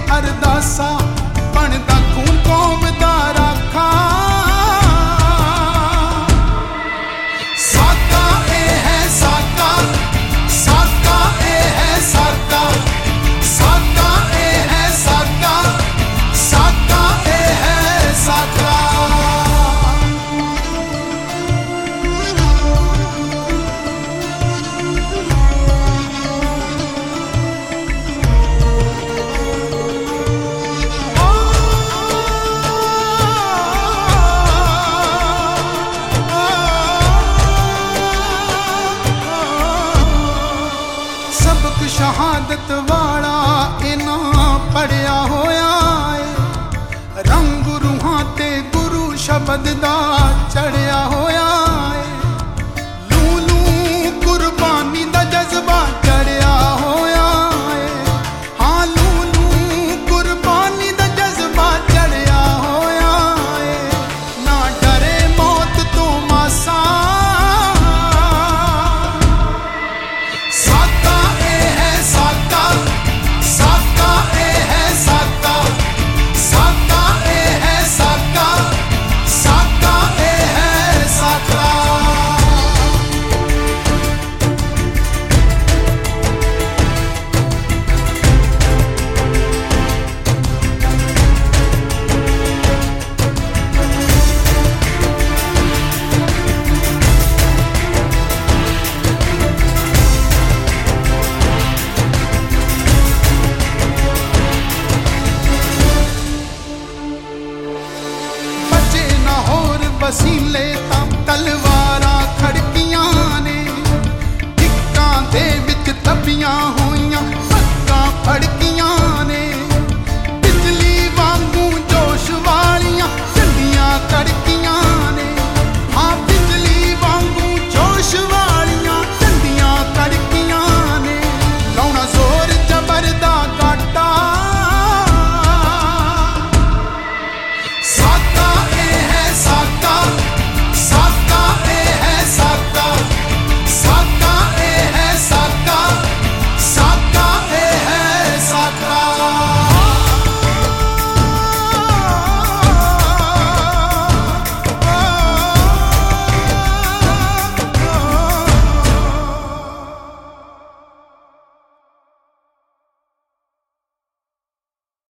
अरदासा बनदा खून कौम दा राखा। साका ए है साका, साका ए है साका, साका ए है साका, साका ए है साका। सबक शहादत वाला इना पढ़िया होया है, रंग रूहां ते गुरु शब्द दा चढ़िया